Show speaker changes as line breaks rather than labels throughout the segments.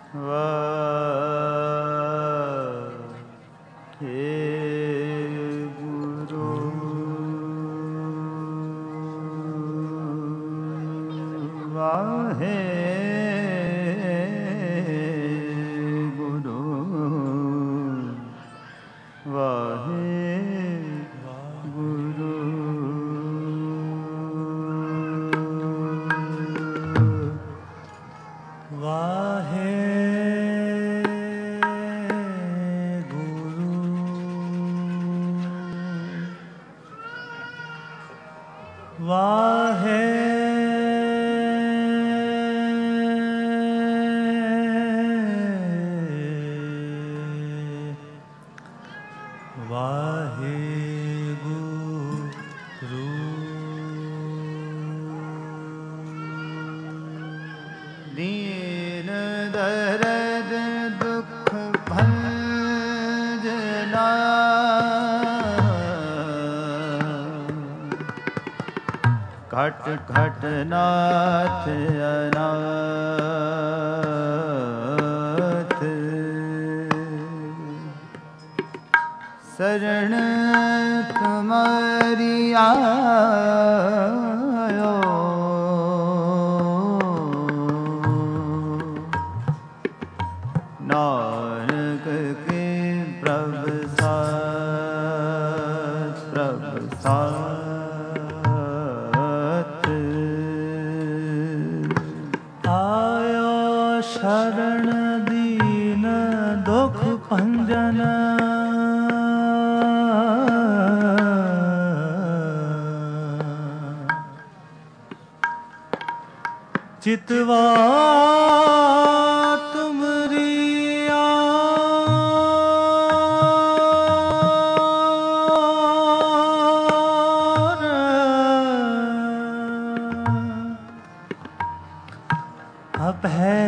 दीन दर्द दुख भंजना घट घट नाथ अनाथ शरण तुम्हारी आयो नानक के प्रभु साथ
आयो शरण दीन दुख भंजन चितवा तुमरी अब है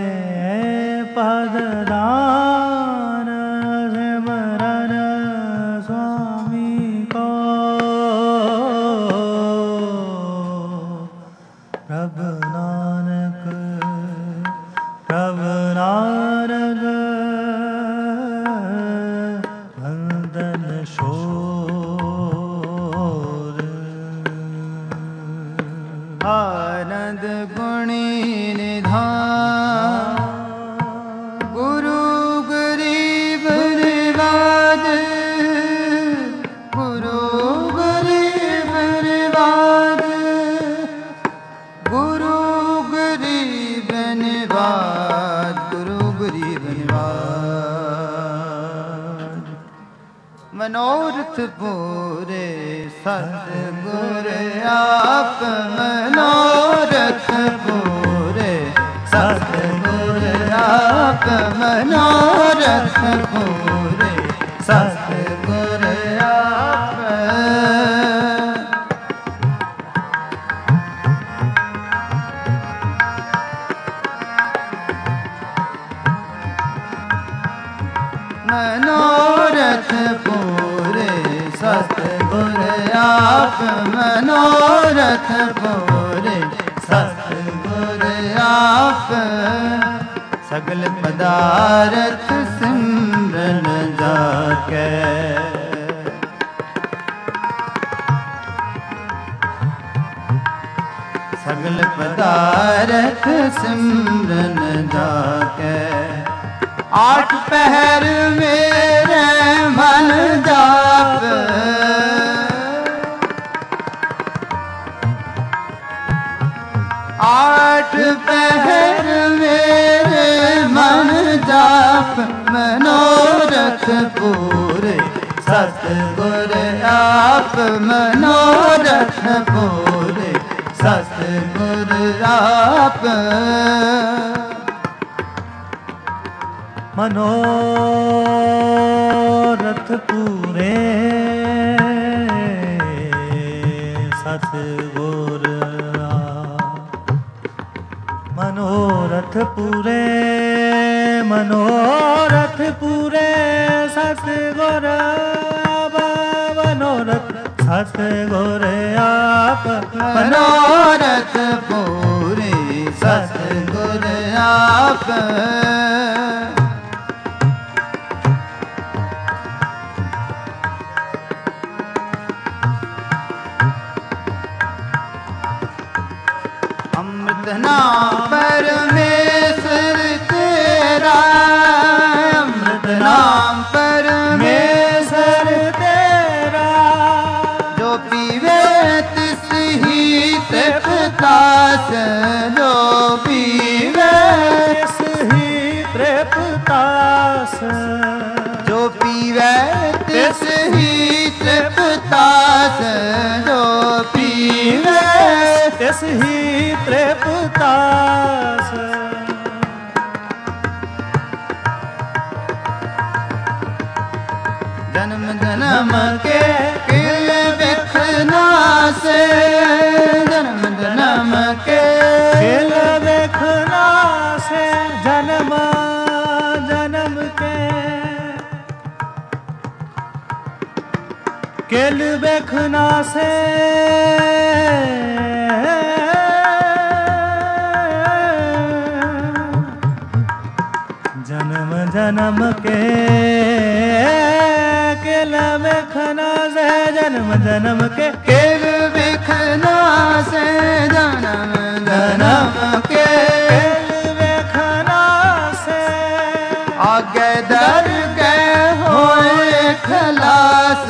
पददान सिमरन स्वामी को प्रभु नानक वंदन शोर
आनंद गुणी निधान गुरु गरीब निवाज गुरु गरीब निवाज गुरु गरीब निवाज गुरु गरीब निवाज मनोरथ पूरे सतगुर आप मनोरथ पूरे सतगुर आप मनोरथ पूरे सतगुर आप मनोरथ पूरे सतगुर आप मनोरथ पूरे सतगुर आप सगल पदार्थ सिमरन जाके सगल पदार्थ सिमरन जाके आठ पहर मेरे मन जाप आठ पहर मेरे मन जाप मनोरथ पूरे सतगुर आप मनोरथ पूरे सतगुर आप
मनोरथ पूरे सतगुर मनोरथ पूरे मनोरथ पूरे सतगुर मनोरथ सतगुर आप
मनोरथ पूरे सतगुर आप ਜੀਵੇ
ਤਿਸ ਹੀ ਤ੍ਰਿਪਤਾਸ
ਜਨਮ ਜਨਮ ਕੇ ਕਿਲ ਵਿਖਨਾਸੇ ਜਨਮ ਜਨਮ ਕੇ
ਕਿਲ ਵਿਖਨਾਸੇ ਜਨਮ ਜਨਮ ਕੇ ਕਿਲ ਵਿਖਨਾਸੇ ਜਨਮ ਜਨਮ ਕੇ ਕਿਲ ਵਿਖਨਾਸੇ ਜਨਮ ਜਨਮ ਕੇ
ਕਿਲ ਵਿਖਨਾਸੇ ਜਨਮ ਜਨਮ ਕੇ
ਕਿਲ ਵਿਖਨਾਸੇ
ਆਗੇ ਦਰ ਗਏ ਹੋਏ ਖਲਾਸ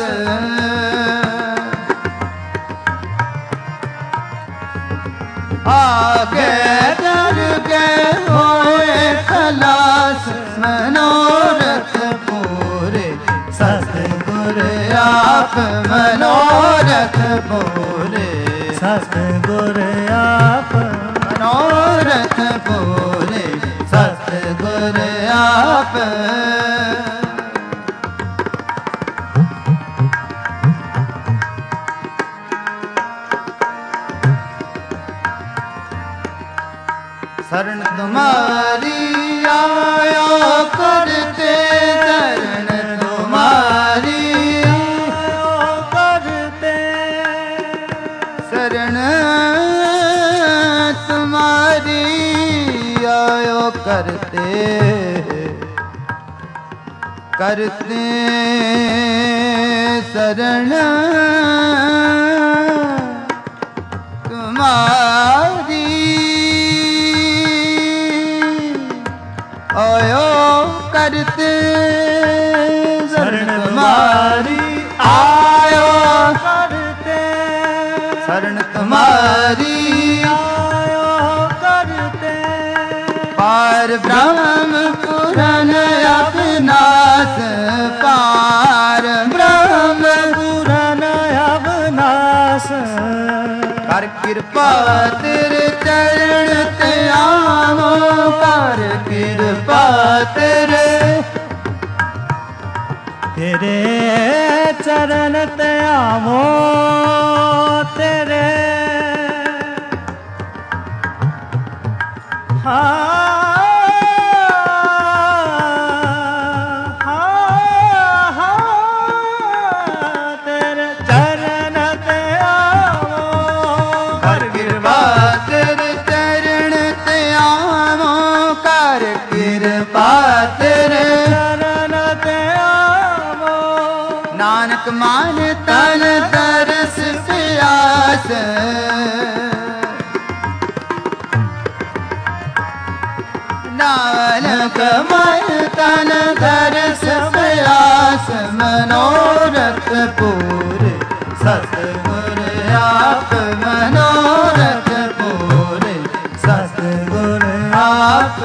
ਆਗੇ ਦਰ ਗਏ ਹੋਏ ਖਲਾਸ ਮਨੋਰਥ ਪੂਰੇ ਸਤਿਗੁਰ ਆਪ ਮਨੋਰਥ ਪੂਰੇ
ਸਤਿਗੁਰ ਆਪ
ਮਨੋਰਥ ਪੂਰੇ ਸਤਿਗੁਰ ਆਪ शरण तुम्हारी आयो करते शरण तुम्हारी
ਆਇਓ ਕਰਤੇ
शरण तुम्हारी आयो करते करते शरण तुम्हारी आयो करते
शरण तुम्हारी
आयो
करते
शरण तुम्हारी
आयो करते
पार ब्रह्म पुराण अविनाश पार ब्रह्म
पुराण अविनाश
कर कृपा तेरे चरण ते आवो कर कृपा तेरे
तेरे चरण ते आवो तेरे तेरे चरण ते आवो
कर कृपा तेरे चरण ते आवो कर कृपा तेरे
चरण ते आवो
नानक मान तन तरस प्यास नानक मान तन तरस प्यास मनोरथ पूरे सतगुर आप मनोरथ पूरे सतगुर आप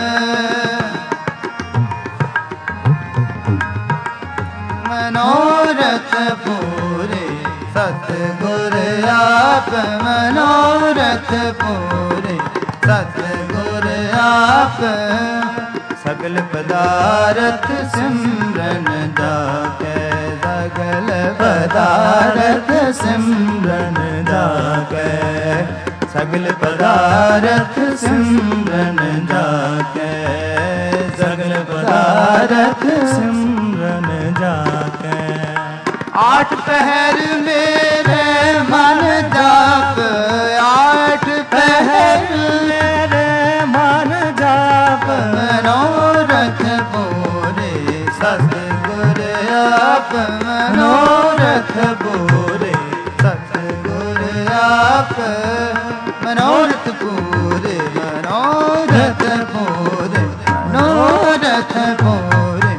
मनोरथ पूरे सतगुर आप मनोरथ पूरे सतगुर आप सगल पदारथ सिमरन जाके सगल पदारथ सिमरन जाके सगल पदारथ सिमरन जाके सगल पदारथ
सिमरन जाके
आठ पहर मेरे मन जाप आठ पहर
मेरे मन जाप
मनोरथ पूरे सतगुर आप मनोरथ पूरे सतगुर आप मनोरथ पूरे मनोरथ पूरे मनोरथ पूरे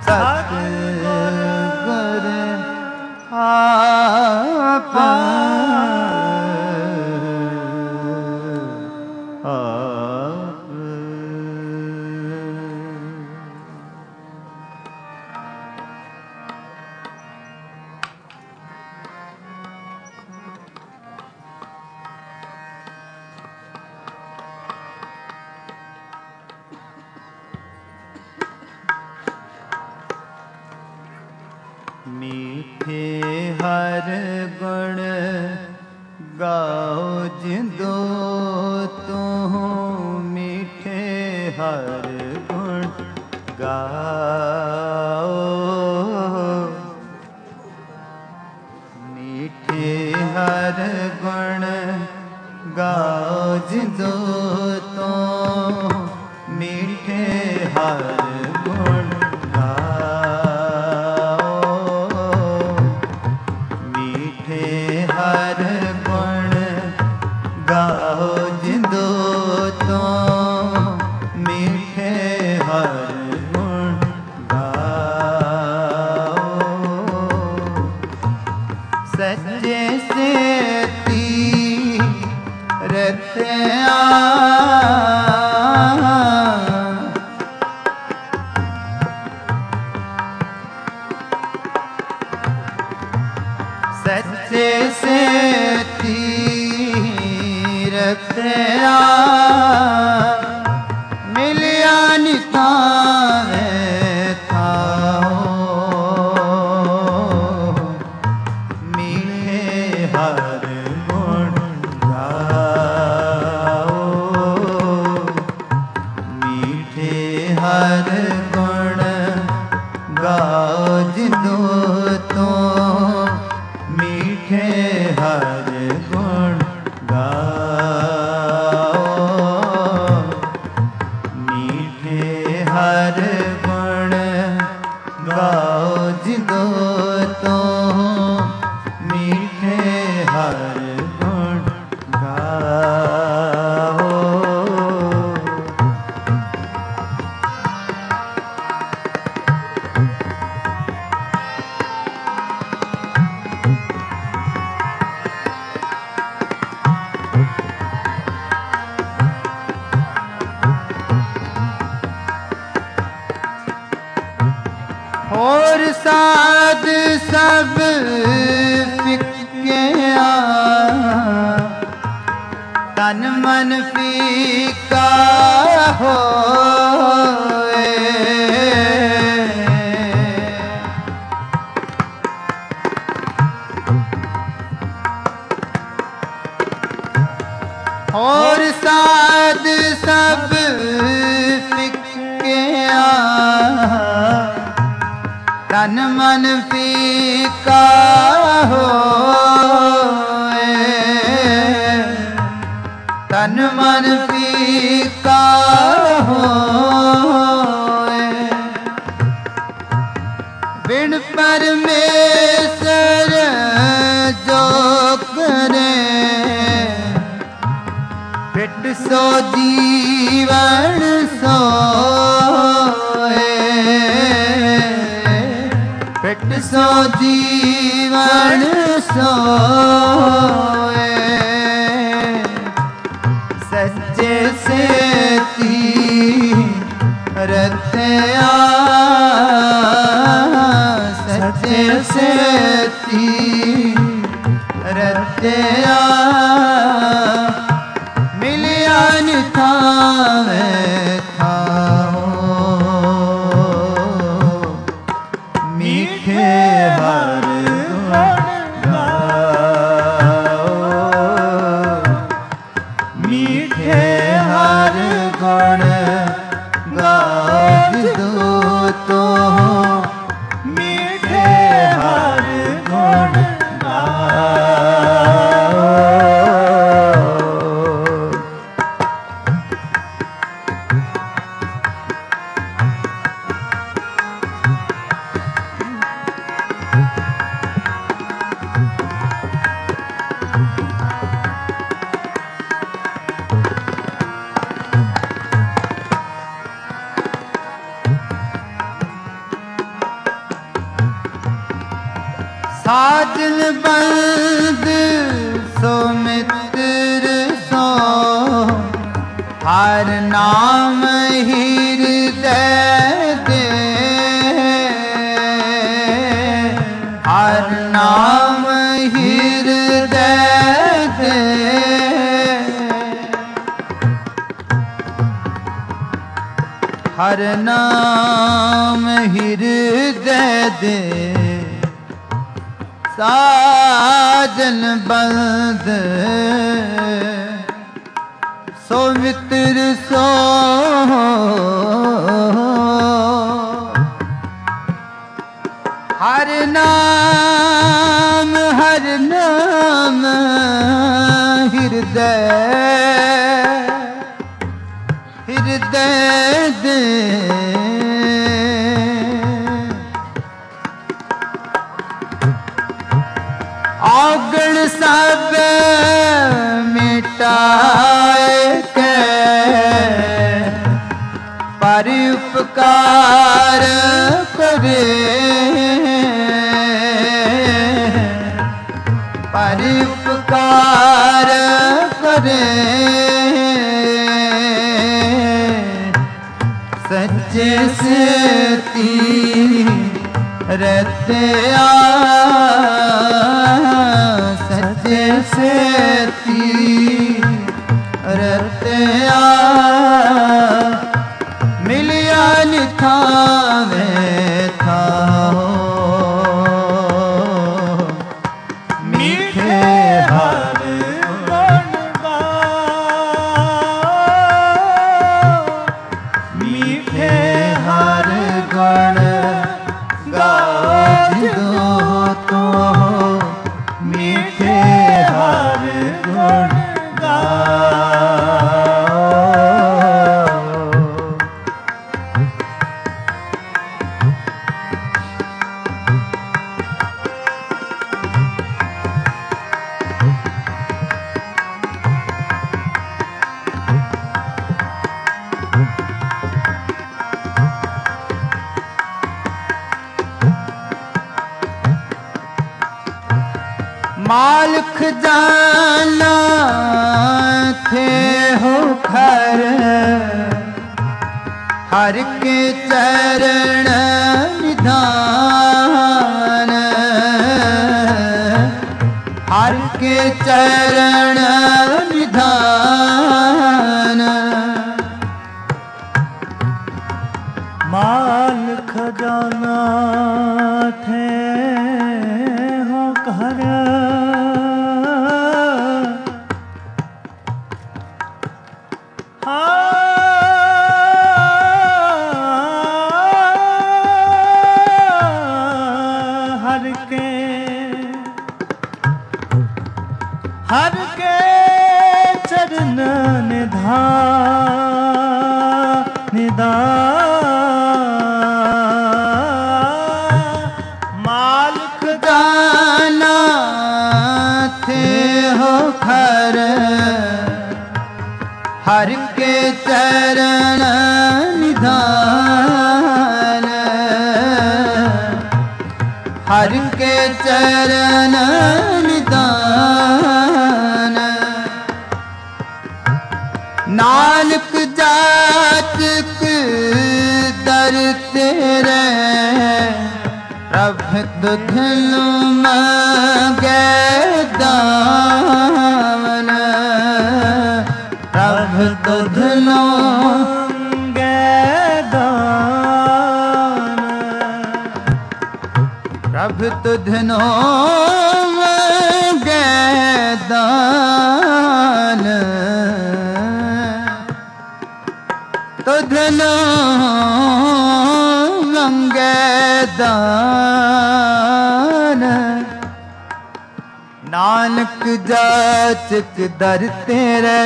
सतगुर आप मीठे हर गुण गाओ जिंदो तूं मीठे हर गुण गाओ मीठे हर गुण गाओ जिंदो तूं मीठे हर गुण हर गुण गाओ जिंदो तो मीठे हर गुण गाओ सच्चे से तीरत्या सच्चे से तीरत्या मिलिया नितावे थाओ मीठे हर गुण गाओ मीठे हर गुण गाओ जिंदो तो मीठे हर गुण गाओ मीठे हर गुण गाओ जिंदो तो मीठे हर गुण गाओ और साध सब फिक्के तन मन फीका होए और साध सब फिक्के तन मन फीका होए तन मन फीका होए बिन परमेश्वर जो करे फिट सो जीवन सोए फिट सो जीवन सोए सच्चे से तीरत्या सच्चे से तीरत्या मिलिया नितावे थाओ मीठे हर गुण गाओ मीठे हर गुण गाओ जिंदो तो मीठे हर गुण गाओ साजन बंद सो मित्र सो हर नाम हृदय दे हर नाम हृदय दे हर नाम हृदय दे साजन बंद सो मित्र सो हर नाम हृदय हृदय दे औगण सब मिटाए के पर उपकार करे पर उपकार करे सच्चे से रहते सच्चे से रहते मिलिया निथावे था मीठे हर गुण मीठे हर गुण गाओ तो मीठे हर गुण मालिक जाना थे हो खर हर के चरण निधान हर के चरण निधान
मालिक जाना थे हो खर हर के चरण निधान मालिक
जाना थे हो खर हर के चरण निधान हर के चरण निधान नानक जातक दर तेरे प्रभ दुधनु मांगे दामन प्रभ दुधनु प्रभ तुधनो दान तुधनो मंगे दान नानक जाचक दर तेरे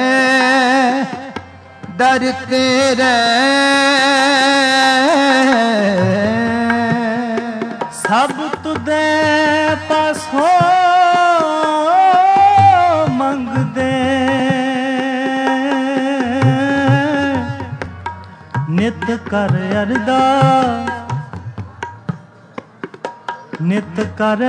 सब तुदे पासो मंग दे नित कर अरदास नित कर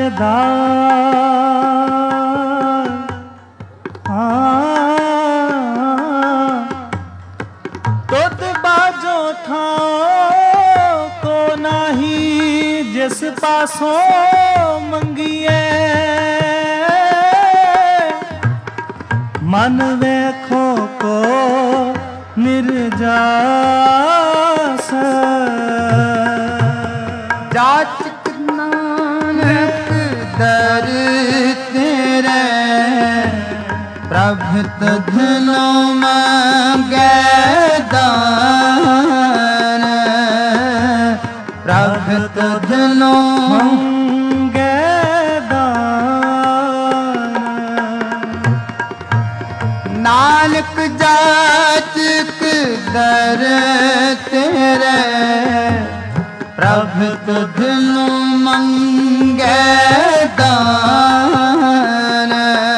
अरदास तुद बाजो ठाओ को नाही जिस पासों मंगिए मन वेखो को निर्जास
जाचक नानक तुझनो मांगे दान प्रभ तुझनो
मांगे दान
नानक जाचक दर तेरे प्रभ तुझनो मंगे दान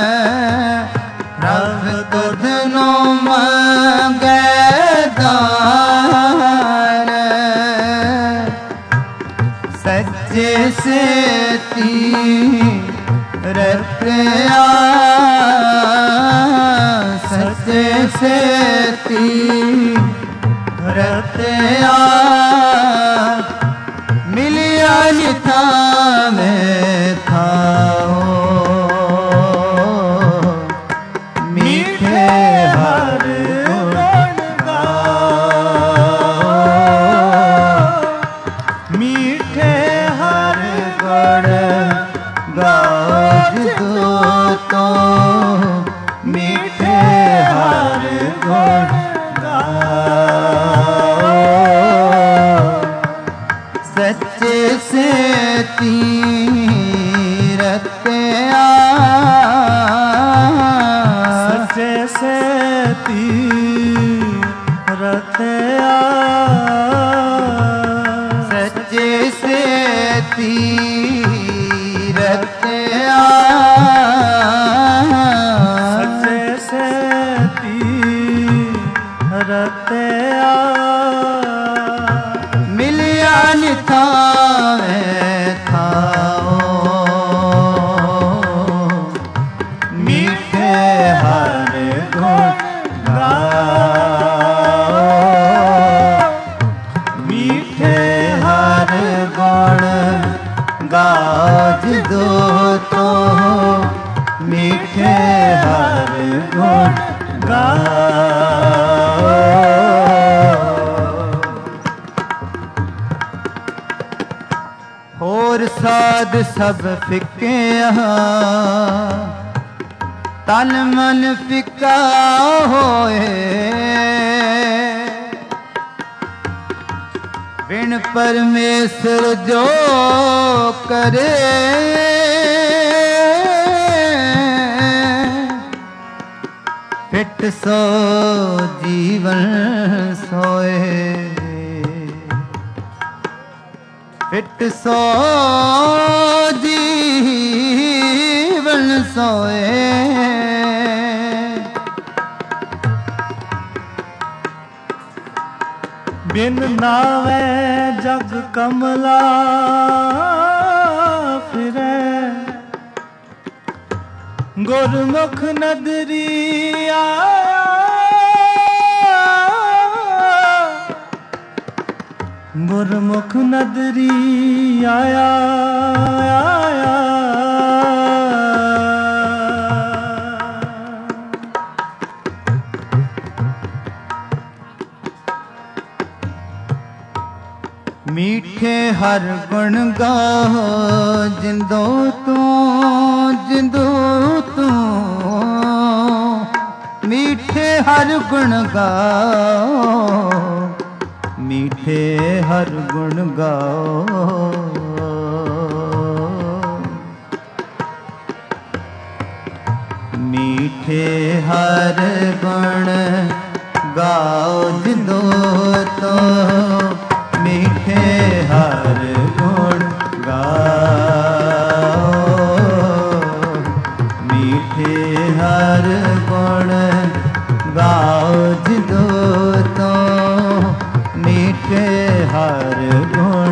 प्रभ तुझनो मंगे दान सच्चे से तीरथ सच्चे से तीरथ मिलिया निथा में थाओ मीठे हर गुण गाओ
मीठे हर
गुण गाओ तो मीठे हर गुण गाओ सच्चे से तीरथ
सच्चे से तीरथ
सच्चे से तीरथ
सच्चे से तीरथ
मिलिया निथा थाओ मीठे हर गुण गाओ मीठे हर गुण गाओ दो तो मीठे हर गुण गाओ होर साध सब फिके तन मन फिका होए बिन परमेश्वर जो करे फिट सो जीवन सोए फिट सो जीवन सोए
बिन नावे जग कमला फिरे गुरमुख नदरी आया गुरमुख नदरी आया आया
मीठे हर गुण गाओ जिंदो तू मीठे हर गुण गाओ मीठे हर गुण गाओ मीठे हर गुण गाओ जिंदो तो मीठे हर गुण गाओ मीठे हर गुण गाओ जिदो तो मीठे हर गुण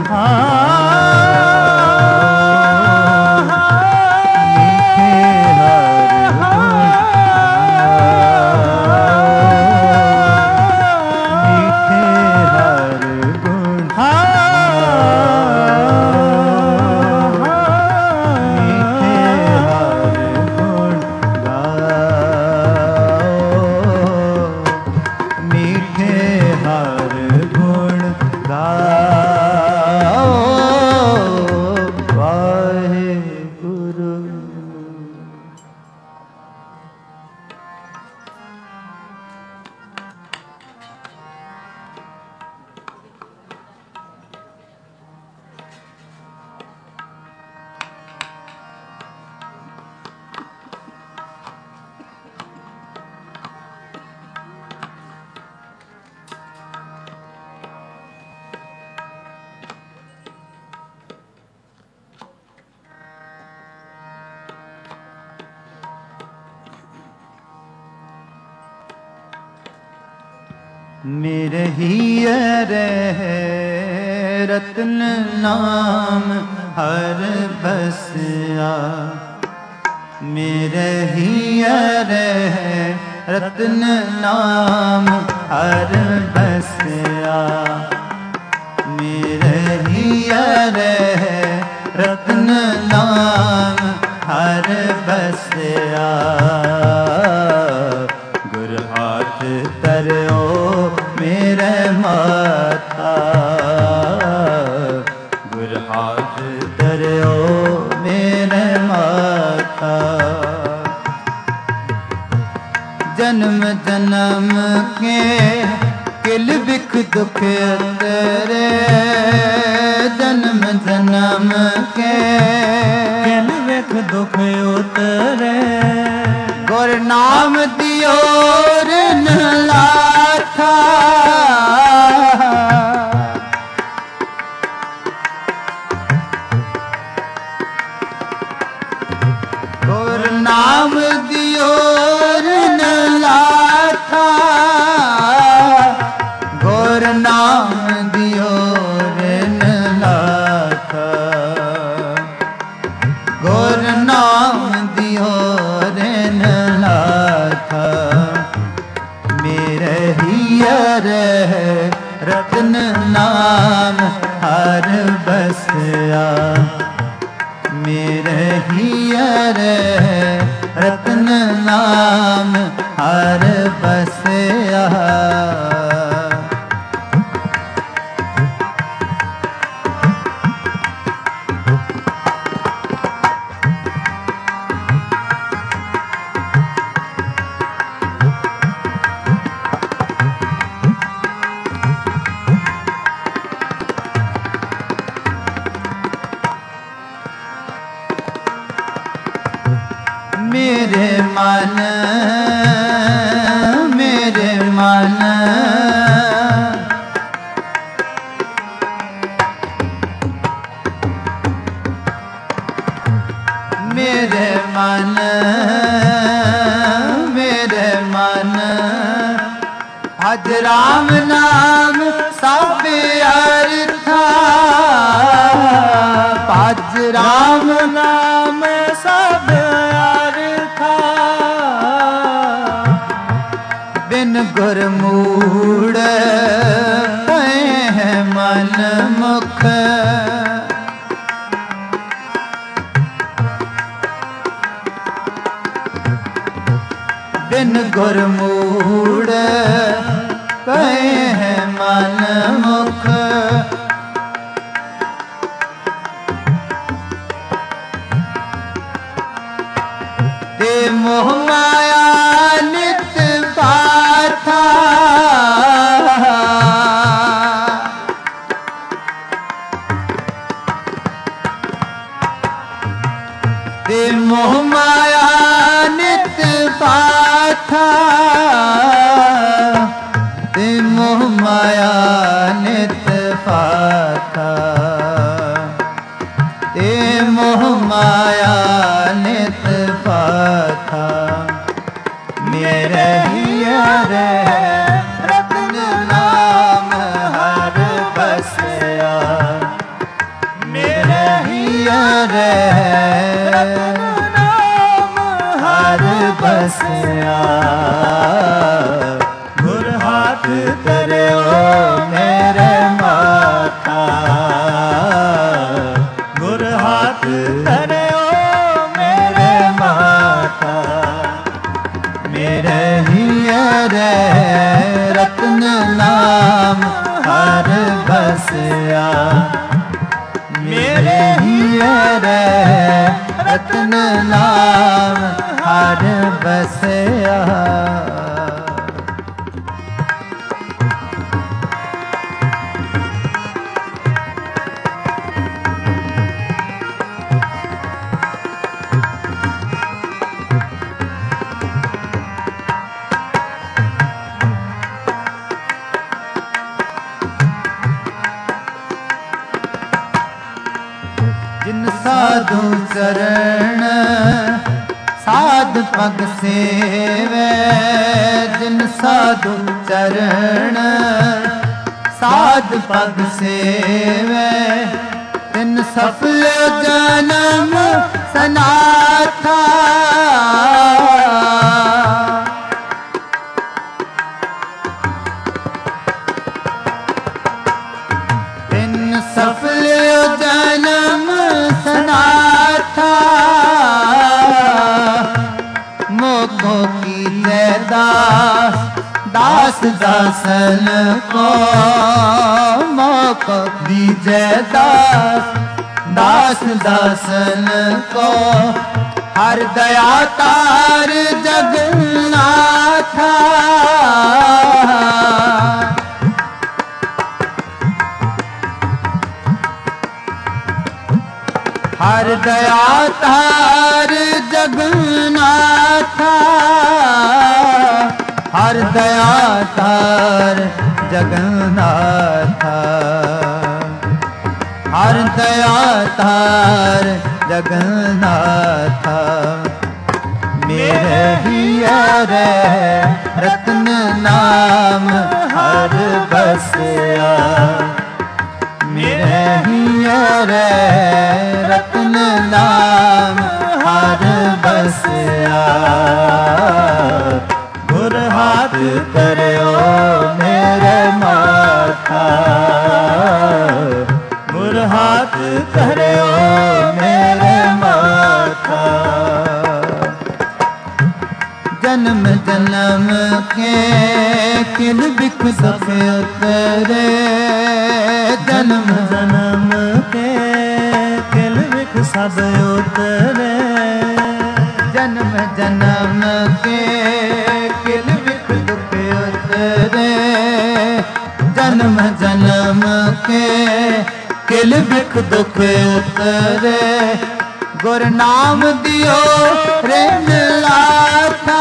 मीठे हर गुण गाओ मेरे हियर रत्न नाम हर बसिया, मेरे हियर रत्न नाम हर बसिया, मेरे हियर रत्न नाम हर बसिया। गुर हाथ तरो मेरे माथा, गुर हाथ तरो मेरे माथा। जन्म जन्म के किल बिख दुख तेरे, जन्म जन्म के
किल बिख दुख उतरे।
गुर नाम दियो न लाथा, गुर नाम दियो न लाथा, गुर नाम दियो न लाथा, गुर नाम दियो न लाथा। मेरे हियर रत्न नाम हर बसिया, मेरे हियर रत्न नाम हर बसिया। मेरे मन, मेरे मन, मेरे मन, मेरे मन। भज राम नाम सब अर्था, भज राम
नाम सब अर्था।
बिन गुर मूढ़ है मन मुख, बिन गुर मूढ़ है मन मुख। ते मोह माया नित पाथा, ते मोह माया नित पाथा, ते मोह माया नित पाथा, ते मोह माया नित पाथा। मेरे हियर रत्न नाम हर बसिया, मेरे हियर रत्न नाम हर बसिया। गुर हाथ तरो मेरे माथा, गुर हाथ तरो मेरे माथा। मेरे हियर रत्न नाम हर बसिया, मेरे हियर रत्न नाम हर बसिया। जिन साधु चरण साध साध पग सेवे जिन साधु चरण, साध पग सेवे तिन सफल जन्म सनाथा। तिन सफल जन्म सनाथा, मोको की दास दास दासन को, मोको दीजे दास दास दासन को। हर दया तार जगन्नाथा, हर दया तार जगन्नाथा, हर दया तार जगन्नाथा, हर दया तार जगन्नाथा। मेरे हिया रे रत्न नाम हर बसया, मेरे हिया रे रत्न नाम हर बसया। गुर हाथ करो मेरे माथा, गुर हाथ करो मेरे माथा। जन्म जन्म के किल बिख दुख उतरे, जन्म जन्म के किल बिख सब उतरे, जन्म जन्म के किल बिख दुख उतरे, जन्म जन्म के किल बिख दुख उतरे। गुर नाम दियो रे लाथा,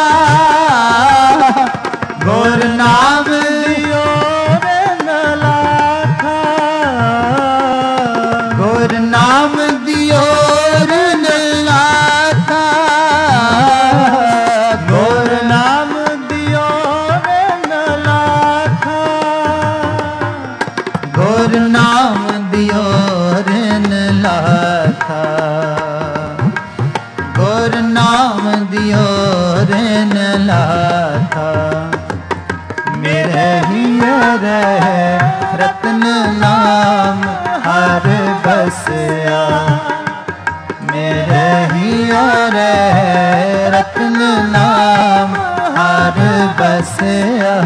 गुर नाम दियो रे लाथा, गुर नाम दियो रे लाथा, गुर नाम दियो रे लाथा, गुर नाम दियो रे लाथा, गुर नाम दियो रे लाथा। मेरे हिया रे रत्न नाम हर बसया, मेरे हिया रे रत्न नाम हर बसया।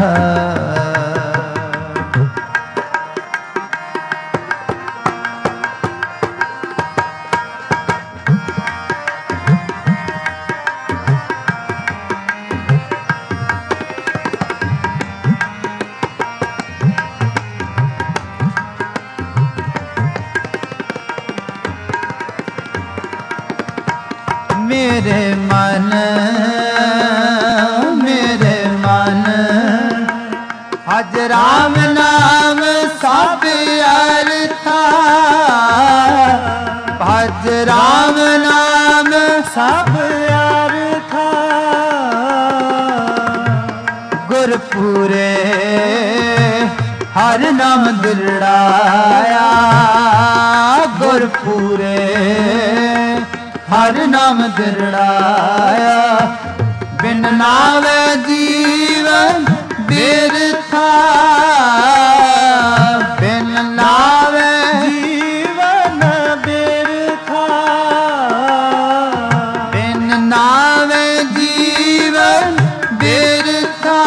मेरे मन हज राम नाम सब अर्था, भज राम नाम सब अर्था। गुरपुरे हर नाम दुर्ड़ाया, गुरपुरे हर नाम दिरड़ाया। बिन नावे जीवन बिरथा, बिन नावे जीवन बिरथा, बिन नावे जीवन बिरथा,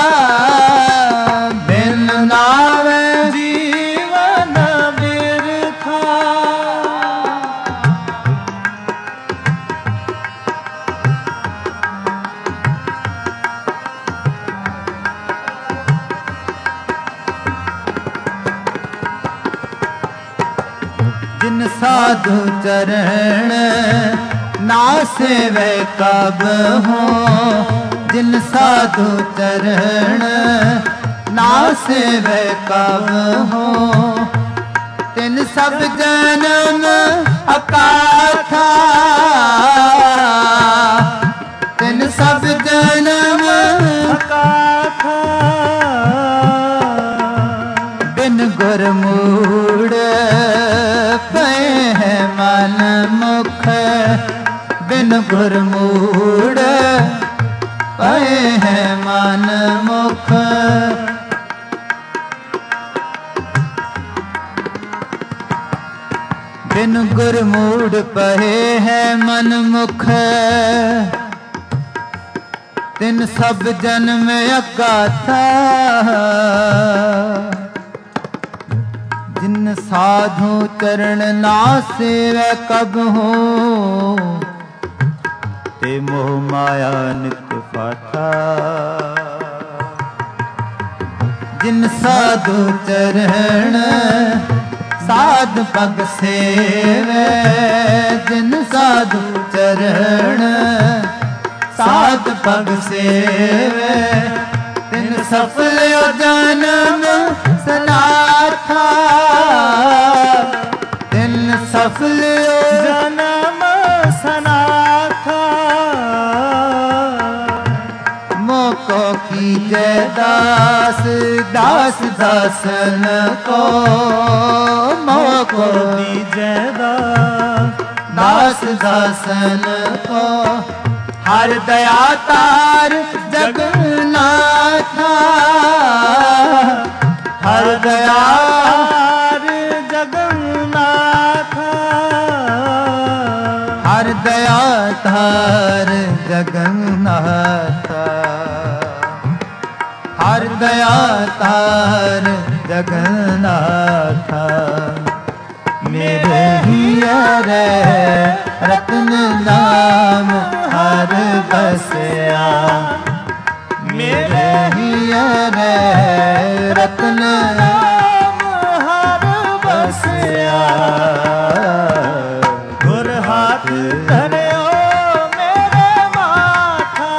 बिन नावे जीवन बिरथा। जिन साधु चरण ना सेवे कब हो, जिन साधु चरण ना सेवे कब हो। तिन सब जन्म अकाथा, तिन जन्म
अकाथा
बिन गुर मूड़ पे है मन मुख बिन गुर मूड़ पे है मन मुख बिन गुर मूड़ पहे है मन मुख तिन सब जन्म अगाथा जिन साधु चरण ना सेवै कब हो ते मोह माया नित फाथा जिन साधु चरण साध पग सेवै जिन साधु चरण साध पग सेवै तिन सफल जन्म सनाथा तिन सफल
जन्म सनाथा
मोको कीजै दास दास दासन को मोको
दीजै दास
दास दासन को हर दया तार जगन्नाथा हर दया
जगन्नाथा
हर दया तार जगन्नाथा हर दया तार जगन्नाथा मेरे हियर रत्न नाम हर बसया मेरे हियर रत्न नाम हर बसया
गुर हाथ धरियो मेरे माथा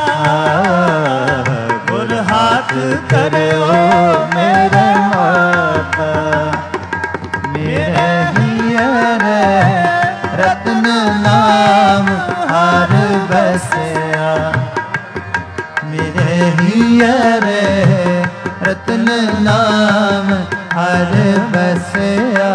गुर हाथ धरियो
मेरे माथा मेरे हियर रत्न नाम हर बसया मेरे हियर रत्न नाम हर बसया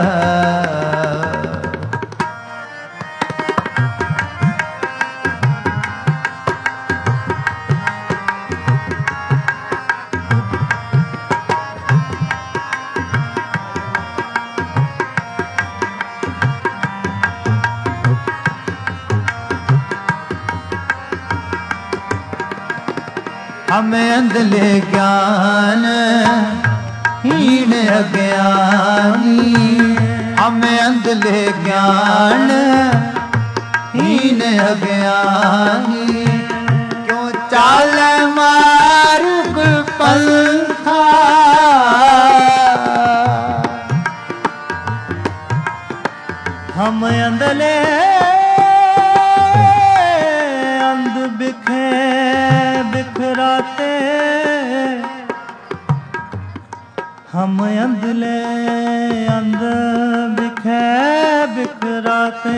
हमें अंधले ज्ञान हीन अज्ञानी हमें अंधले ज्ञान हीन अज्ञानी क्यों चाल मार्ग पंथा
हम अंधले अंध बिखराते हम अंधले अंध बिखराते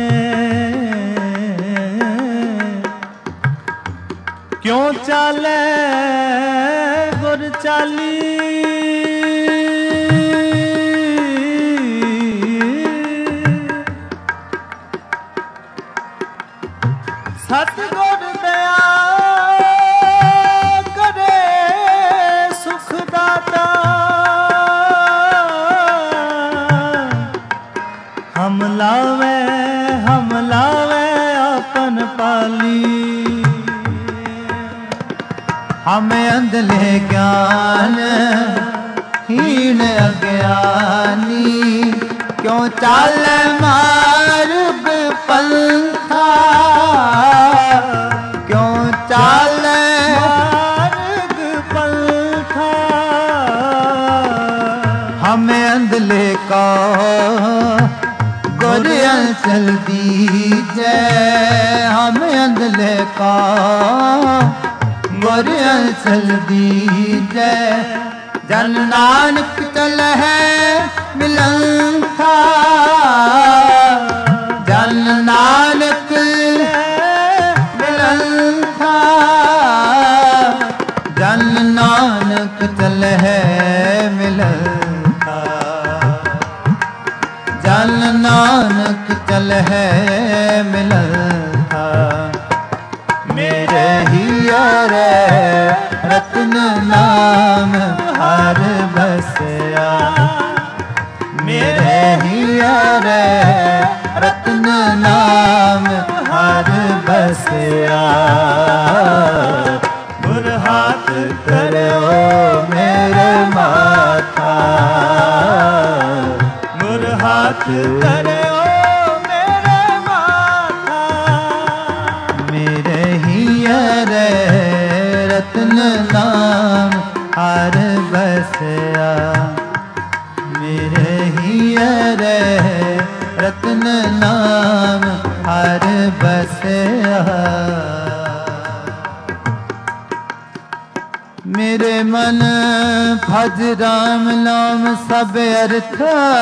क्यों चाले गुर चाली सतगुर दया करे सुख दाता हम लावे अपन पाली
हमें अंधले ज्ञान हीन अज्ञानी क्यों चाल मार्ग पंथा क्यों चाल
मार्ग पंथा
हमें अंधले को गुरियन चल दीजै हमें अंधले को गुरियन चल दीजै जन नानक चल है मिलन था जन नानक मिलन था चल नानक चल है मिलता मेरे हियर रत्न नाम हर बसया मेरे हियर रत्न नाम हर बसया गुर हाथ करो मेरे माथा गुर हाथ करो मेरे माथा मेरे हियर रत्न नाम हर बसया मेरे हियर रत्न नाम हर बसया मेरे मन भज राम नाम सब अर्थ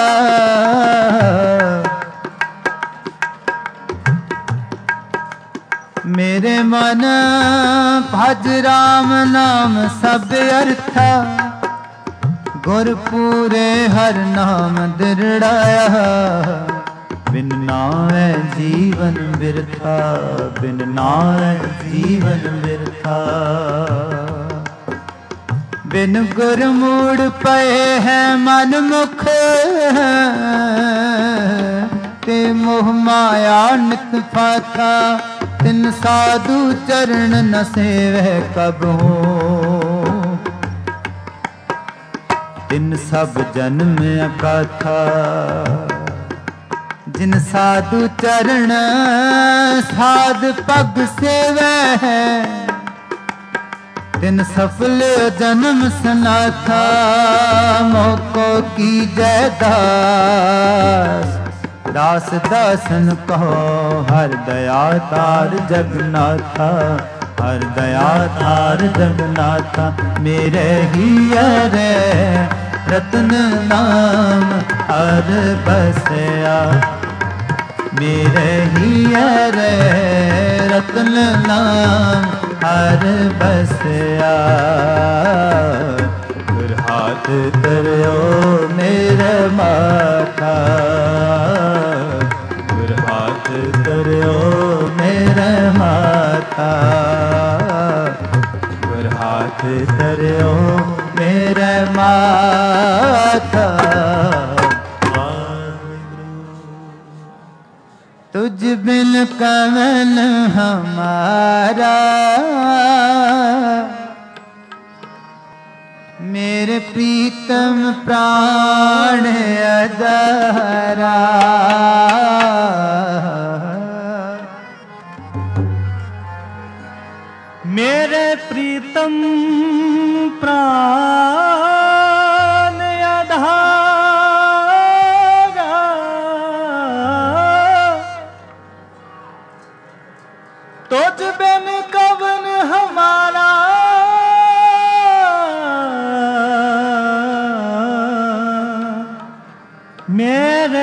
मेरे मन भज राम नाम सब अर्थ गुर पूरे हर नाम दृढ़ाया बिन नावे जीवन बिरथा बिन नावे जीवन बिरथा बिन गुर मूड़ पए हैं मन मुख ते मोह माया नित फाथा तिन साधु चरण न सेवह कबहू तिन सब जन्म अकाथा जिन साधु चरण साध पग सेवह तिन सफल जन्म सनाथा मोको की जय दास दास दासन कहो हर दया तार जगन्नाथा हर दया तार जगन्नाथा मेरे हियर रत्न नाम हर बसया मेरे हियर रत्न नाम हर बसया गुर हाथ करो मेरे माथा गुर हाथ करो मेरे माथा गुर हाथ करो मेरे माथा तुझ बिन कवन हमारा मेरे प्रीतम प्राण अदारा
मेरे प्रीतम प्राण अधारा तुझ बिन कवन हमारा मेरे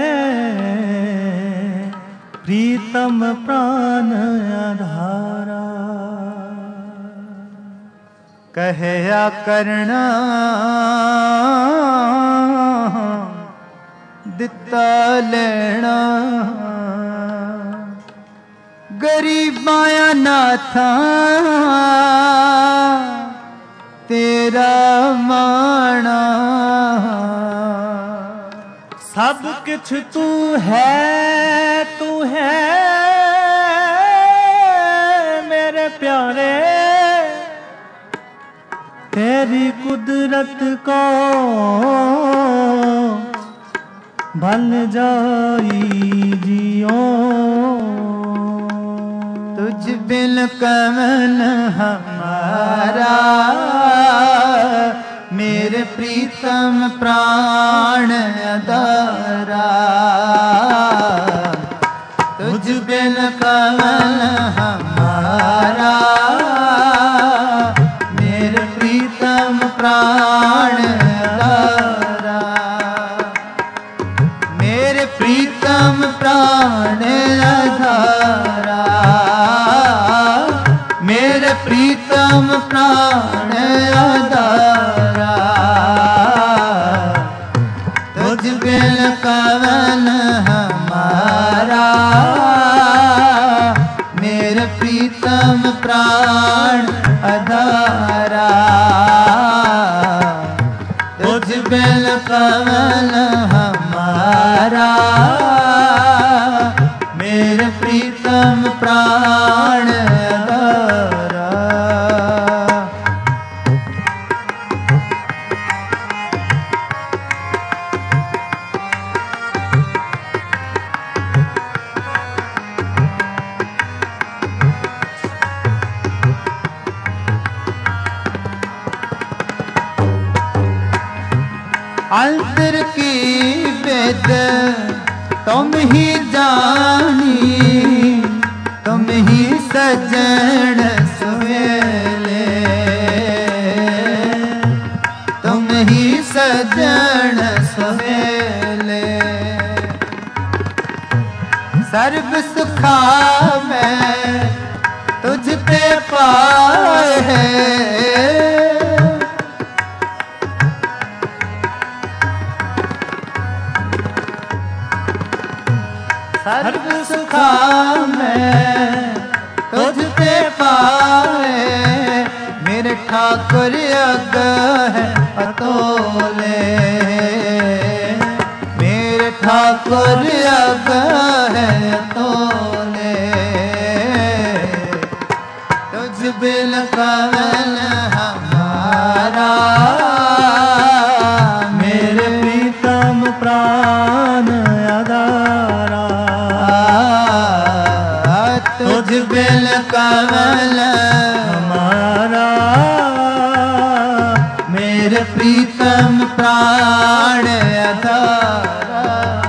प्रीतम प्राण आधारा
कहया करना दिता लेना गरीबाया नाथा तेरा माना
सब किछ तू है मेरे प्यारे तेरी कुदरत को भल जाई जियो
तुझ बिन कवन हमारा मेरे प्रीतम प्राण अदारा तुझ बिन कवन हमारा मेरे प्रीतम प्राण अदारा मेरे प्रीतम प्राण अदारा मेरे प्रीतम प्राण अदारा तुझ तुझ बिन कवन हमारा, मेरे प्रीतम प्राण आधारा। तुझ बिन कवन हमारा, मेरे प्रीतम प्राण आधारा। अंतर की वेद तुम ही जानी, तुम ही सजन सवेले, तुम ही सजन सवेले। सर्व सुखा मैं तुझ पे पाए है, सर्व सुखा मैं तुझ पे पाए। मेरे ठाकुर अग है अतोले, मेरे ठाकुर अग है अतोले। तुझ बिन कवन हमारा, मेरे प्रीतम प्राण आधारा। तुझ बिन कवन हमारा, मेरे प्रीतम प्राण आधारा।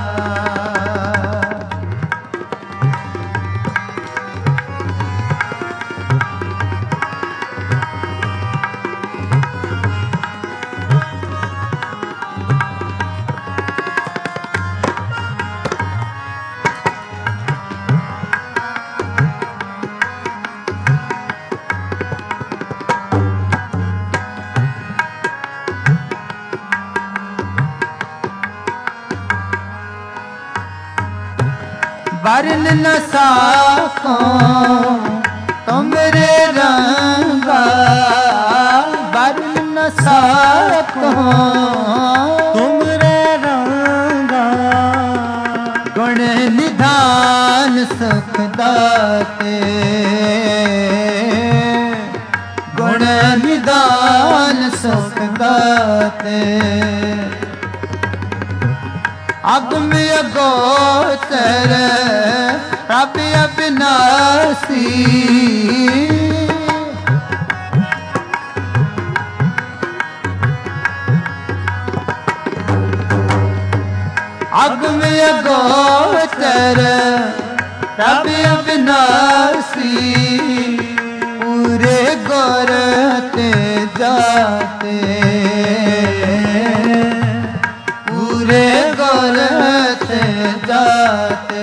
वर्ण न साको तुमरे रंगा, वर्ण न साको तुमरे रंगा। गुण निधान सुख दाते, गुण निधान सुख दाते। अगम अगोचर प्रभ अविनाशी, अगम अगोचर प्रभ अविनाशी। पूरे गुर ते जाते, पूरे गुर ते जाते।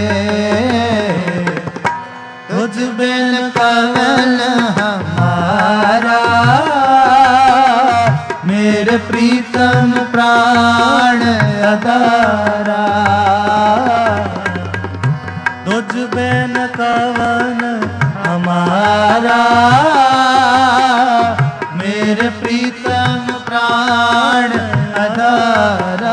तुझ बिन कवन हमारा, मेरे प्रीतम प्राण आधारा।
तुझ बिन कवन
हमारा, मेरे प्रीतम प्राण आधारा।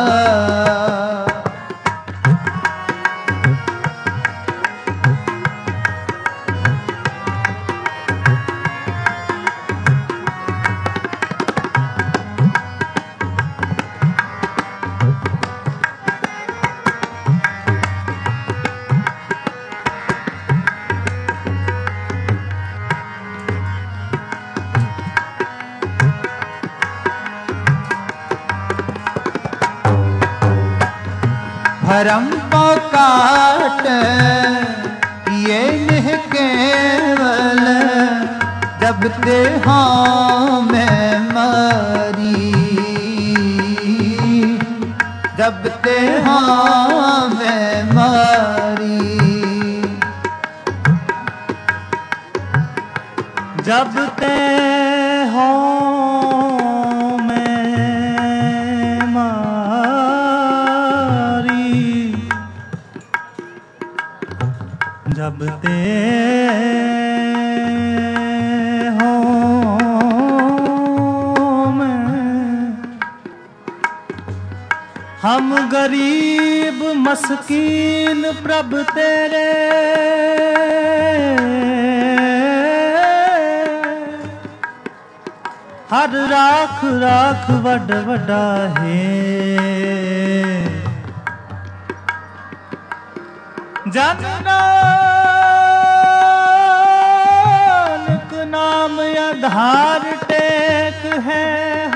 भरम काट ये निह केवल, जब ते हाँ मैं मारी, जब ते हाँ मैं मारी।
जब ते हो मैं मारी, जब ते हो हम गरीब मस्कीन प्रभ तेरे हर राख राख वड वडा है जन नानक नाम आधार टेक है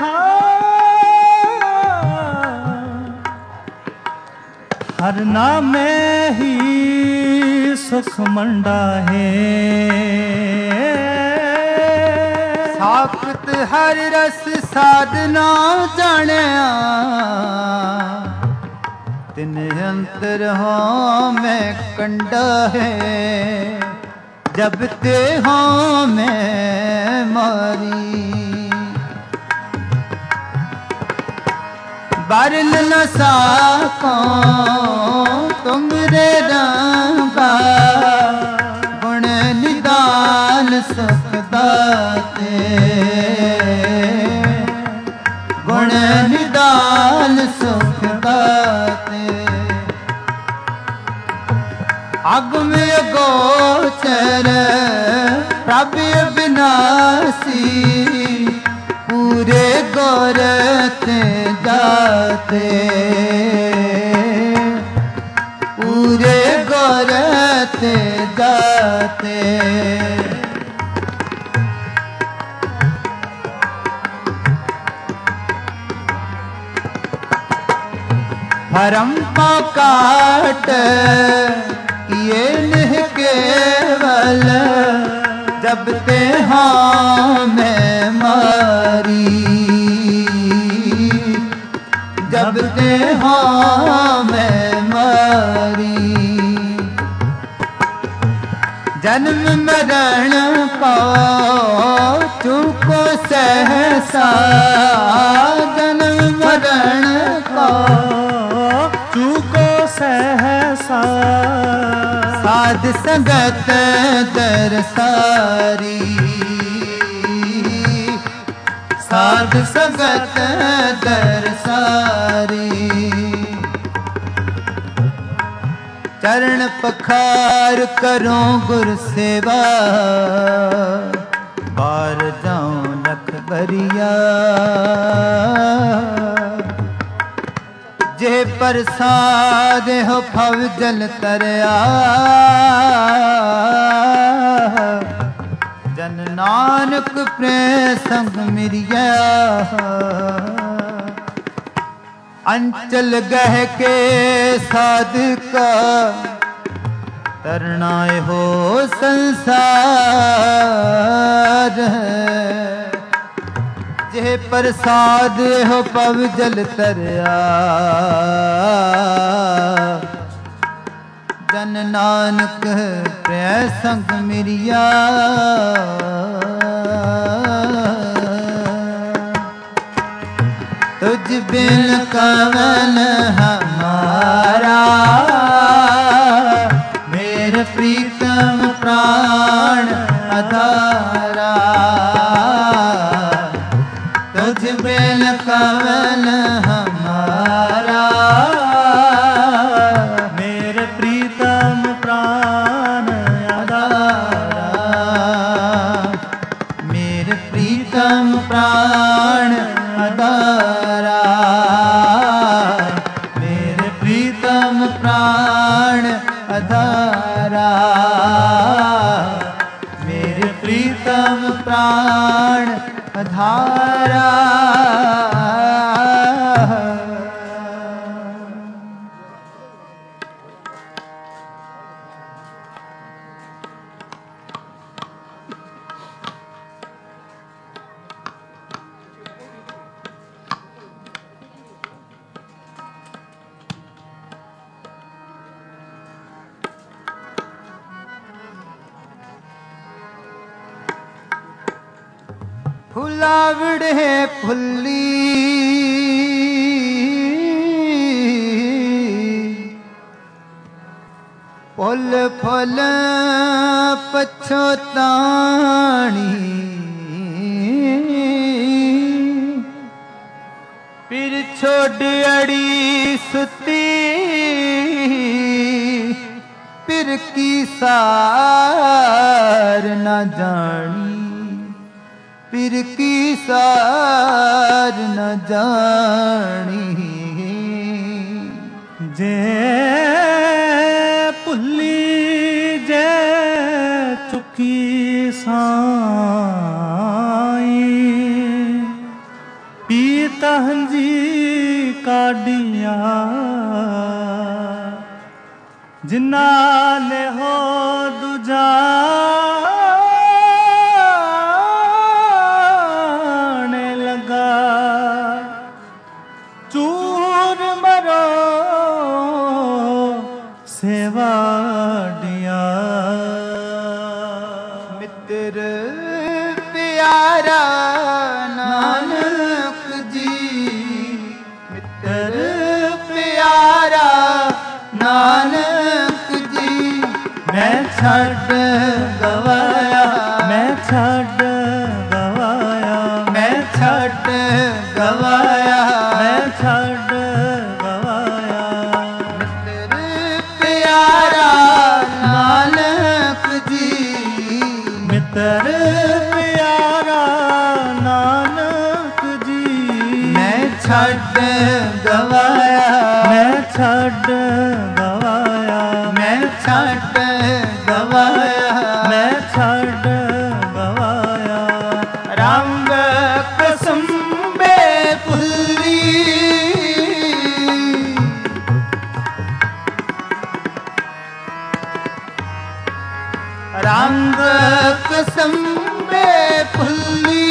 हर नाम में ही सुख मंडा है
साखत हर रस साधना जानिया तिन अंतर हो मैं कंडा है जब ते हो मैं मारी बारल न साको तुमरे रंगा गुण निदान सुख दाते गुण निदान सुख दाते अगम गोचर प्रभ विनाशी पूरे गौरत जाते पूरे गौरत जाते भरम काट ये निह केवल जब ते हाँ मैं मारी जब ते हाँ मैं मारी जन्म मरण को चूको सहसा जन्म मरण को
चूको सहसा
साध संगत दरसारी साध संगत दरसारी चरण पखार करो गुर सेवा बार जाऊं लख बरिया जे प्रसाद हो भव जल तरया जन नानक प्रेम संग मिरिया अंचल गह के साधका तरनाए हो संसार जे प्रसाद हो पव जल तरया जन नानक प्रेम संग मिरिया तुझ बिन कवन हमारा मेरे प्रीतम प्राण आधारा तुझ बिन कवन हमारा
मेरे प्रीतम प्राण आधारा
मेरे प्रीतम प्राण आधारा मेरे प्रीतम प्राण आधारा मेरे प्रीतम प्राण आधारा फुलावड़े फुल्ली ਫੁੱਲ ਫੁੱਲ ਪਛੋਤਾਣੀ ਫਿਰ ਛੋੜੜੀ ਸੁਤੀ ਫਿਰ ਕੀ ਸਾਰ ਨਾ ਜਾਣੀ ਫਿਰ ਕੀ ਸਾਰ ਨਾ ਜਾਣੀ
ਜੇ ਭੁੱਲੀ ਜੇ ਚੁੱਕੀ ਸਾਈ ਪੀਤਾ ਹੰਜੀ ਕਾਢੀਆਂ ਜਿਨਾ ਨੇ ਹੋ ਦੂਜਾ ਸੇਵਾੜੀਆਂ
ਮਿੱਤਰ ਪਿਆਰਾ ਨਾਨਕ ਜੀ ਮਿੱਤਰ ਪਿਆਰਾ ਨਾਨਕ ਜੀ ਮੈਂ ਛੱਡ ਗਵਾਇਆ
ਮੈਂ ਛੱਡ ਗਵਾਇਆ
ਮੈਂ ਛੱਡ ਗਵਾਇਆ
ਮੈਂ ਛੱਡ ਮਿੱਤਰ ਪਿਆਰਾ ਨਾਨਕ ਜੀ
ਮੈਂ ਛੱਡ ਗਵਾਇਆ
ਮੈਂ ਛੱਡ ਗਵਾਇਆ
ਮੈਂ ਛੱਡ ਗਵਾਇਆ
ਮੈਂ ਛੱਡ ਗਵਾਇਆ
ਰੰਗ ਕਸਮ ਬੇਭੁੱਲੀ ਰੰਗ ਕਸਮ ਬੇਭੁੱਲੀ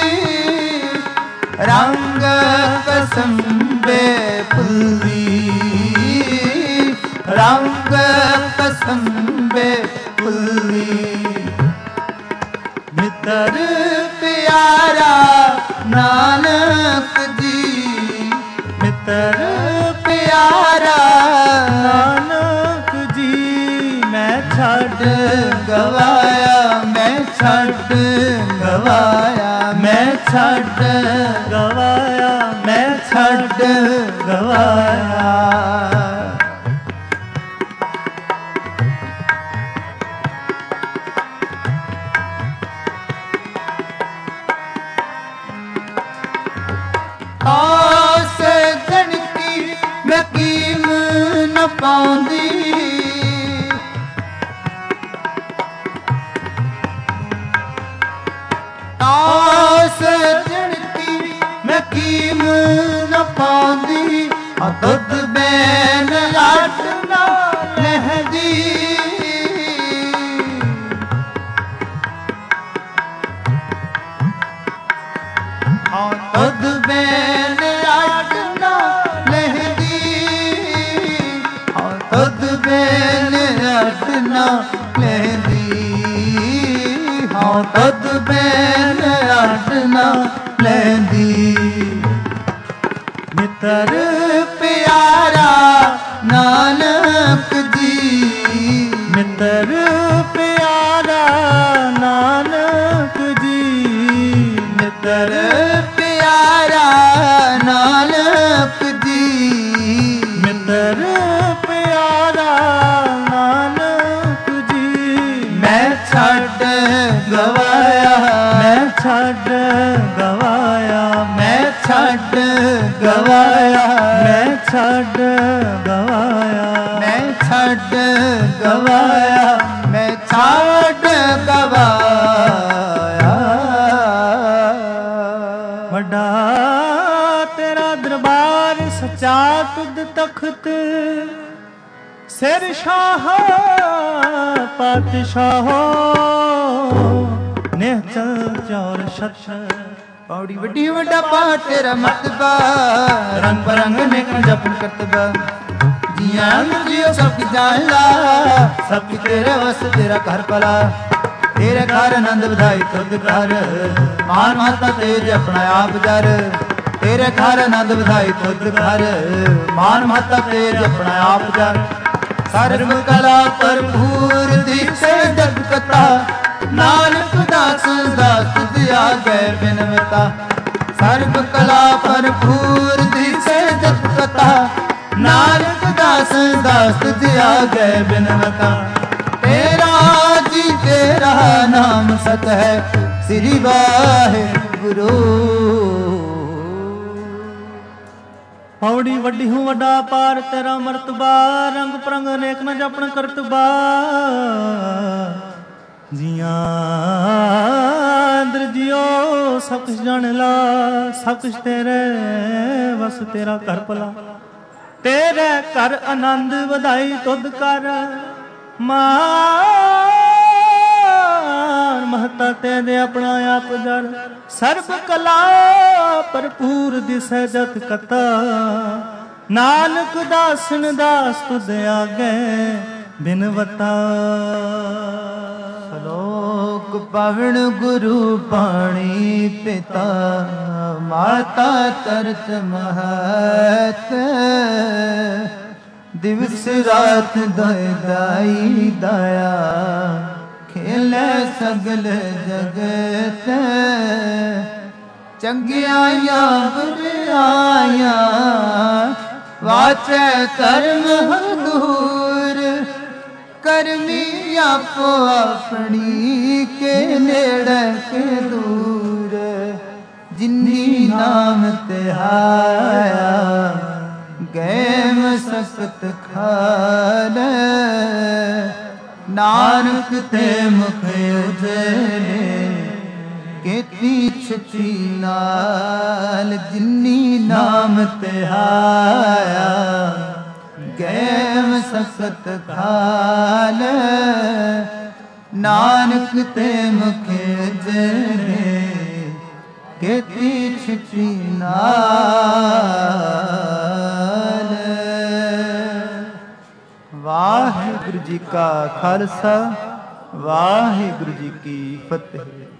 ਰੰਗ ਕਸਮ ਬੇਭੁੱਲੀ ਰੰਗ ਕਸਮ ਬੇਭੁੱਲੀ ਮਿੱਤਰ ਪਿਆਰਾ ਨਾਨਕ ਜੀ ਮਿੱਤਰ ਪਿਆਰਾ
ਨਾਨਕ ਜੀ ਮੈਂ ਛੱਡ
ਗਵਾਇਆ ਮੈਂ ਛੱਡ ਗਵਾਇਆ ਮੈਂ ਛੱਡ
ਗਵਾਇਆ
ਮੈਂ ਛੱਡ ਗਵਾਇਆ ਆਸ ਗਣਤੀ ਮੈਂ ਕੀਮ ਨ ਪਾਉਂਦੀ ਆਸ ਜਣਤੀ ਮੈਂ ਕੀਮ ਨ ਪਾਉਂਦੀ ਦੁੱਧ ਬੈਨ ਅੱਟ ਨਾ ਲਹਿੰਦੀ ਦੁੱਧ ਬੈਨ ਅੱਟ ਨਾ ਲਹਿੰਦੀ ਦੁੱਧ ਬੈਨ ਅੱਟ ਨਾ ਲਹਿੰਦੀ ਦੁੱਧ ਬੈਨ ਅੱਟ ਨਾ ਲੈਂਦੀ ਮਿੱਤਰ ਪਿਆਰਾ ਨਾਨਕ ਜੀ
ਮਿੱਤਰ ਪਿਆਰਾ ਨਾਨਕ ਜੀ
ਮਿੱਤਰ ਪਿਆਰਾ ਨਾਨਕ ਜੀ
ਮਿੱਤਰ ਪਿਆਰਾ ਨਾਨਕ ਜੀ
ਮੈਂ ਛੱਡ ਗਵਾਇਆ
ਮੈਂ ਛੱਡ ਗਵਾਇਆ
ਮੈਂ ਛੱਡ ਗਵਾਇਆ
ਮੈਂ ਛੱਡ ਗਵਾਇਆ
ਮੈਂ ਛੱਡ ਗਵਾਇਆ ਮੈਂ ਛੱਡ ਗਵਾਇਆ
ਵੱਡਾ ਤੇਰਾ ਦਰਬਾਰ ਸੱਚਾ ਤੁਧ ਤਖਤ ਸਿਰ ਸ਼ਾਹ ਪਾਤਸ਼ਾਹ ਨਿਹਚਲ ਚੌਰ ਛਛ
ਪੌੜੀ ਵੱਡੀ ਵੱਡਾ ਪਾਠ ਤੇਰਾ ਮਤਬਾ ਰੰਗ ਬਰੰਗ ਨੇ ਜਪਨ ਕਰਤਬਾ ਜੀਆਂ ਜੀਓ ਸਭ ਕੀ ਜਾਣ ਲਾ ਸਭ ਕੀ ਤੇਰੇ ਵਸ ਤੇਰਾ ਘਰ ਪਲਾ ਤੇਰੇ ਘਰ ਆਨੰਦ ਵਧਾਈ ਤੁਧ ਘਰ ਮਾਨ ਮਾਤਾ ਤੇਜ ਆਪਣਾ ਆਪ ਜਰ ਤੇਰੇ ਘਰ ਆਨੰਦ ਵਧਾਈ ਤੁਧ ਘਰ ਮਾਨ ਮਾਤਾ ਤੇਜ ਆਪਣਾ ਆਪ ਜਰ ਸਰਬ ਕਲਾ ਭਰਪੂਰ ਦਿਸੇ ਜਗ ਕਥਾ ਨਾਨਕ ਦਾਸ ਦਾਸ ਦਿਆ ਗਏ ਬਿਨਵਤਾ ਸਰਬ ਕਲਾ ਭਰਪੂਰ ਦਿਸੇ ਜਗ ਕਥਾ ਨਾਨਕ ਦਾਸ ਦਾਸ ਦਿਆ ਗਏ ਬਿਨਵਤਾ ਤੇਰਾ ਜੀ ਤੇਰਾ ਨਾਮ ਸਤ ਹੈ ਸ੍ਰੀ ਵਾਹਿਗੁਰੂ
ਪੌੜੀ ਵੱਡੀ ਹੂੰ ਵੱਡਾ ਪਾਰ ਤੇਰਾ ਮਰਤਬਾ ਰੰਗ ਪ੍ਰੰਗ ਅਨੇਕ ਨ ਜਪਣ ਕਰਤਬਾ ਜੀਆਂ ਅੰਦਰ ਜਿਉ ਸਭ ਕੁਛ ਜਾਣ ਲਾ ਸਭ ਕੁਛ ਤੇਰੇ ਵਸ ਤੇਰਾ ਘਰ ਭਲਾ ਤੇਰੇ ਘਰ ਆਨੰਦ ਵਧਾਈ ਤੁਧ ਕਰ ਮਾਨ ਮਹਤਾ ਤੇਰੇ ਆਪਣਾ ਆਪ ਜਰ ਸਰਬ ਕਲਾ ਭਰਪੂਰ ਦਿਸੈ ਜਤ ਕਥਾ ਨਾਨਕ ਦਾਸਨ ਦਾਸ ਤੁਧ ਆਗੇ ਬਿਨਵਤਾ
ਸ਼ਲੋਕ ਪਵਨ ਗੁਰੂ ਪਾਣੀ ਪਿਤਾ ਮਾਤਾ ਤਰਤ ਮਹਤ ਦਿਵਸ ਰਾਤ ਦਾਇ ਦਾਈ ਦਾਇਆ ਖੇਲੇ ਸਗਲ ਜਗਤ ਚੰਗਿਆਈਆਂ ਬੁਰਾਈਆਂ ਵਾਚੈ ਕਰਮ ਹਦੂਰ ਕਰਮੀ ਆਪੋ ਆਪਣੀ ਕੇ ਨੇੜੇ ਕੇ ਦੂਰ ਜਿਨੀ ਨਾਮ ਧਿਆਇਆ ਗਏ ਮਸਕਤ ਖਾਲ ਨਾਨਕ ਤੇ ਮੁਖ ਉਜਲੇ ਕੀਤੀ ਛਤੀ ਨਾਲ ਜਿਨੀ ਨਾਮ ਧਿਆਇਆ ਗਏ ਮਸਕਤ ਖਾਲ ਨਾਨਕ ਤੇ ਮੁਖ ਉਜਲੇ ਕੀਤੀ ਛਤੀ ਨਾਲ ਵਾਹਿਗੁਰੂ ਜੀ ਕਾ ਖਾਲਸਾ ਵਾਹਿਗੁਰੂ ਜੀ ਕੀ ਫਤਿਹ।